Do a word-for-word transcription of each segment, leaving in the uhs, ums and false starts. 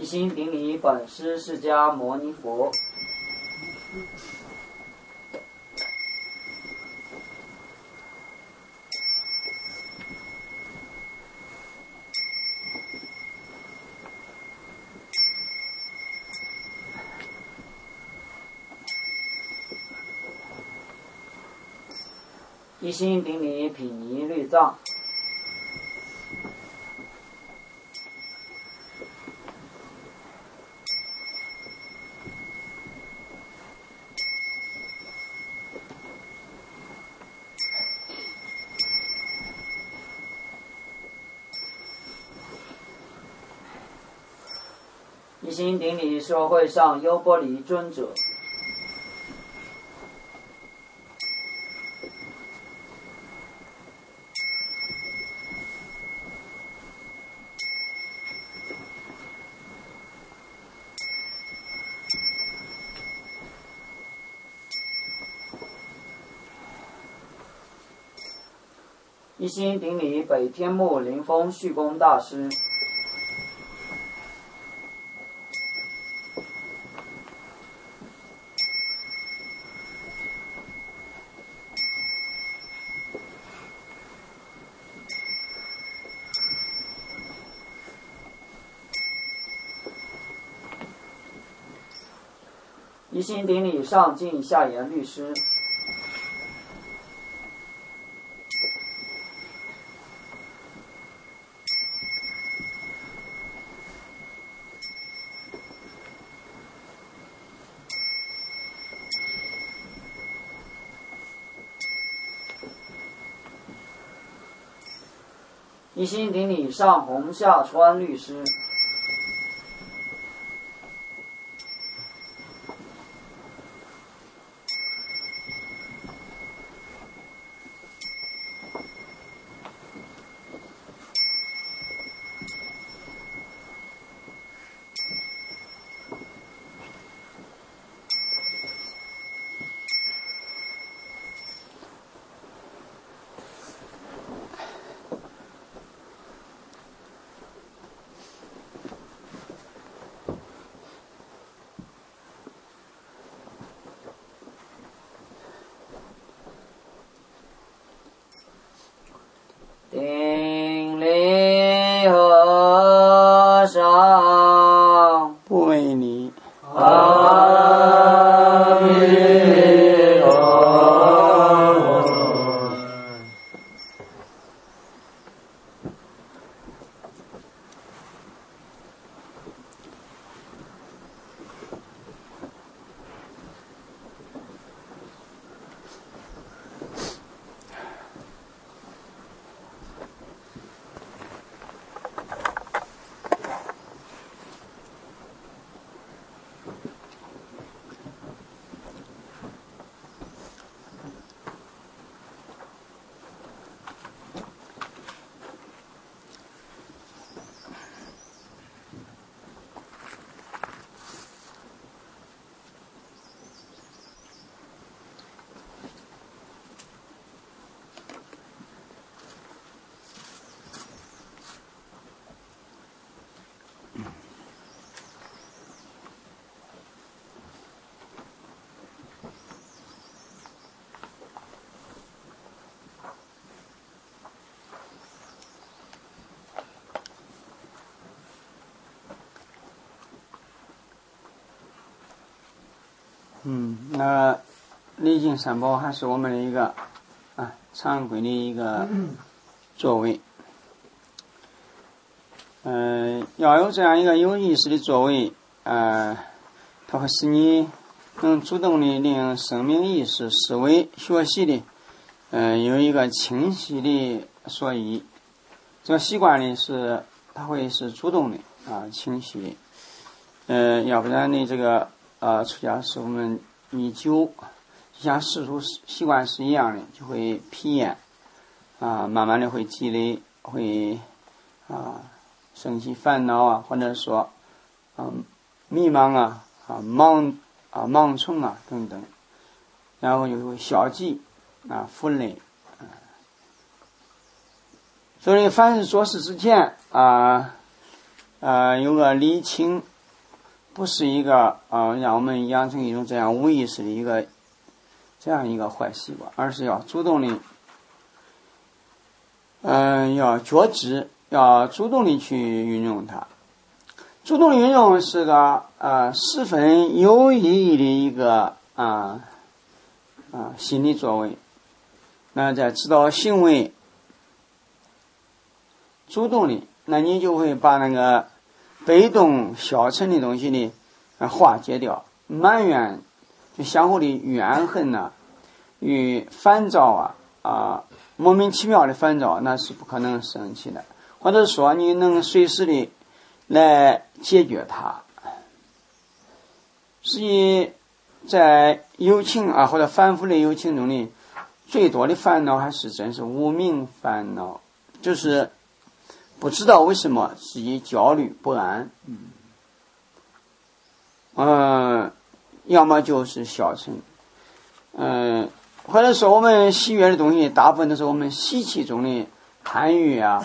一心顶礼本师释迦牟尼佛。一心顶礼毗尼律藏。一心顶礼社会上优波离尊者。一心顶礼北天目灵峰续公大师。一心顶礼上进下言律师。一心顶礼上红下川律师。顶礼和尚， 不为你。 阿弥陀佛。 嗯，那礼敬三宝还是我们的一个啊常规的一个作为。嗯、呃，要有这样一个有意识的作为，呃，它会使你能主动的令生命意识思维学习的，嗯、呃，有一个清晰的所依。这个习惯呢是它会是主动的啊，清晰的。呃，要不然呢这个。呃，出家师傅们你久，就像世俗习惯是一样的，就会疲厌，啊，慢慢的会积累，会啊生起烦恼啊，或者说，嗯、啊，迷茫啊，啊盲啊盲从啊等等，然后就会消极啊负累啊。所以凡是做事之前啊啊有个理清不是一个呃让我们养成一种这样无意识的一个这样一个坏习惯，而是要主动的，嗯、呃，要觉知，要主动的去运用它。主动的运用是个呃十分有意义的一个啊啊、呃呃、心理作为。那在指导行为主动的，那你就会把那个被动消沉的东西呢、呃、化解掉，埋怨就相互的怨恨呐、啊、与烦躁啊啊莫名其妙的烦躁，那是不可能生起的，或者说你能随时的来解决它。所以在友情啊或者反复的友情中呢，最多的烦恼还是真是无名烦恼，就是不知道为什么自己焦虑不安，嗯、呃，要么就是消沉，嗯、呃，或者说我们喜悦的东西，大部分都是我们习气中的贪欲啊，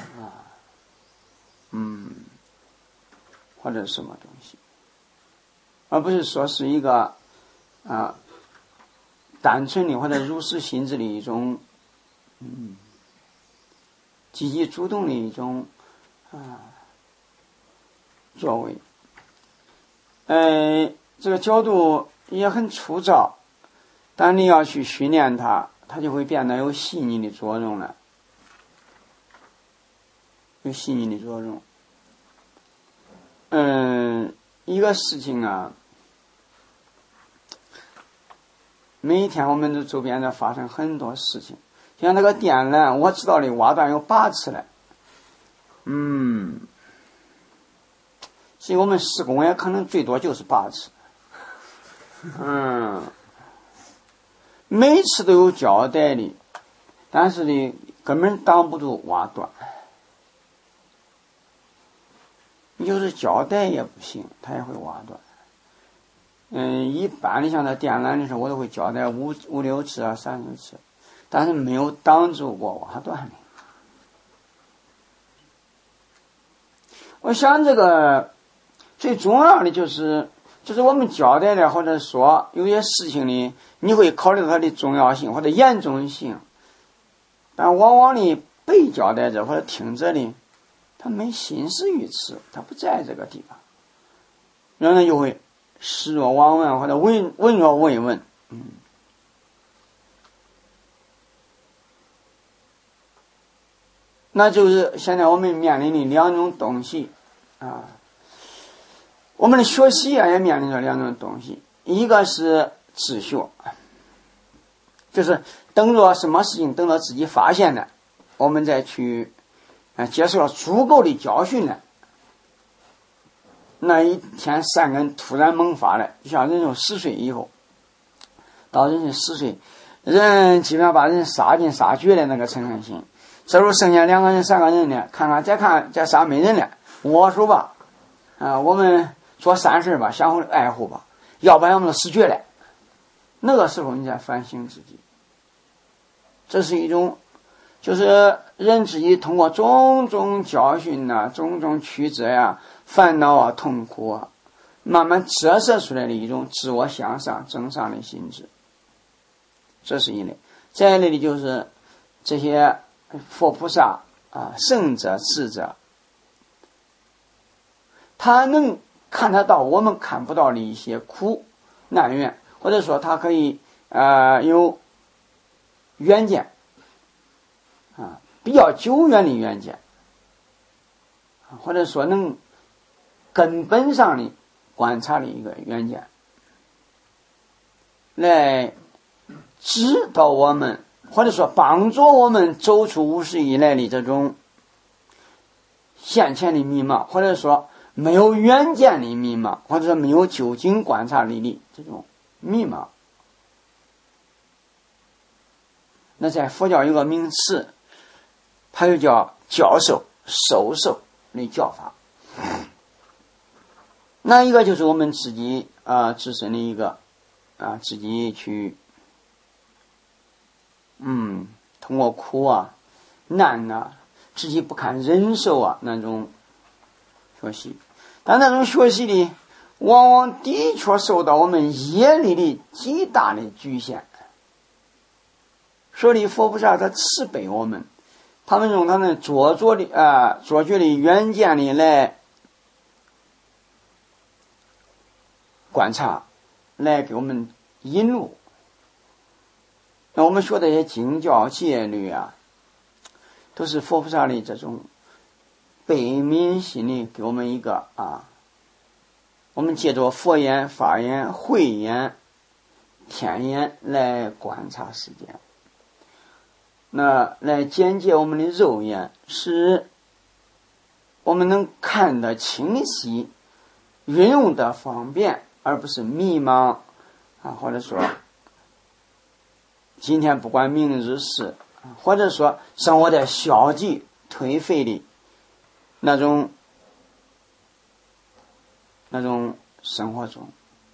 嗯，或者什么东西，而不是说是一个啊单纯的或者如实心智的一种，嗯，积极主动的一种啊作为。呃，这个角度也很粗糙，但你要去训练它，它就会变得有细腻的作用了，有细腻的作用。嗯，一个事情啊，每一天我们的周边在发生很多事情，像那个电缆，我知道的挖断有八次了，嗯，所以我们施工也可能最多就是八次，嗯，每次都有交代的，但是呢，根本挡不住挖断。你就是交代也不行，它也会挖断。嗯，一般的像在电缆的时候，我都会交代五五六次啊，三十次，但是没有挡住过挖断的。我想这个最重要的就是，就是我们交代的或者说有些事情呢，你会考虑到它的重要性或者严重性，但往往呢被交代者或者听者呢，他没心思于此，他不在这个地方，然后呢就会视若罔闻或者问问若未闻，嗯，那就是现在我们面临的两种东西啊，我们的学习啊也面临着两种东西，一个是自学，就是等着什么事情等着自己发现了，我们再去啊接受了足够的教训了，那一天善根突然萌发了，就像人从十岁以后到人十岁，人基本上把人杀尽杀绝的那个诚恳心，这时候剩下两个人三个人呢，看看再看再杀没人了，我说吧啊，我们做善事吧，相互的爱护吧，要不然我们都死绝了。那个时候你再反省自己，这是一种就是人自己通过种种教训呐、啊、种种曲折呀、烦恼啊、痛苦啊，慢慢折射出来的一种自我向上正上的心智，这是一类。再一类的就是这些佛菩萨啊、圣者、智者，他能看得到我们看不到的一些苦难缘，或者说他可以呃有远见啊，比较久远的远见，或者说能根本上的观察的一个远见，来指导我们，或者说帮助我们走出无始以来的这种现前的迷茫，或者说没有远见的迷茫，或者说没有究竟观察力的这种迷茫。那在佛教有个名词，它就叫教授授受的教法。那一个就是我们自己啊、呃、自身的一个啊、呃、自己去嗯通过苦啊难啊自己不堪忍受啊那种学习，但那种学习的往往的确受到我们业力的极大的局限。所以佛菩萨他慈悲我们，他们用他们卓作的啊卓绝的远见力来观察，来给我们引路。那我们说的这些经教戒律啊，都是佛菩萨的这种悲悯心里给我们一个啊，我们借着佛言、法言、慧言、天言来观察世界，那来简洁我们的肉眼，使我们能看得清晰，运用的方便，而不是迷茫啊，或者说今天不管明日事，或者说生活在消极颓废的那种那种生活中。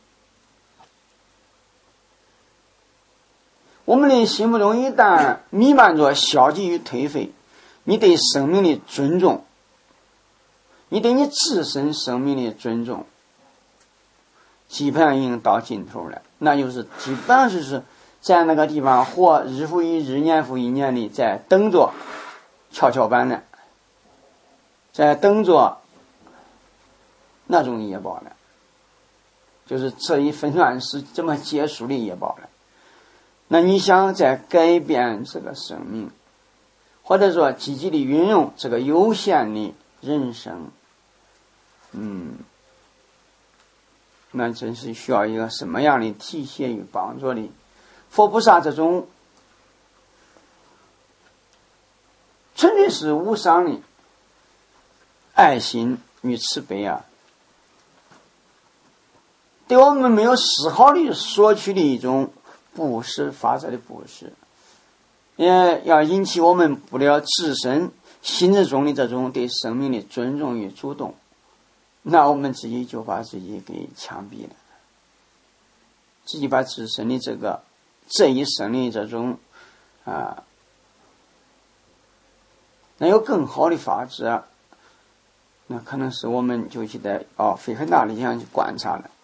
我们的心目中一旦弥漫着消极与颓废，你对生命的尊重，你对你自身生命的尊重基本上已经到尽头了，那就是基本上就是在那个地方活日复一日年复一年的在等着跷跷板呢，在等着那种业报呢，就是这一分段是这么结束的业报了。那你想再改变这个生命，或者说积极的运用这个有限的人生，嗯，那真是需要一个什么样的提携与帮助的？佛菩萨这种纯粹是无上的爱心与慈悲啊，对我们没有丝毫的索取的一种布施，发展的布施，也要引起我们不了自身心智中的这种对生命的尊重与主动，那我们自己就把自己给枪毙了，自己把自身的这个这一生的这种啊，那有更好的法子，那可能是我们就记得要费很大的力量去观察了。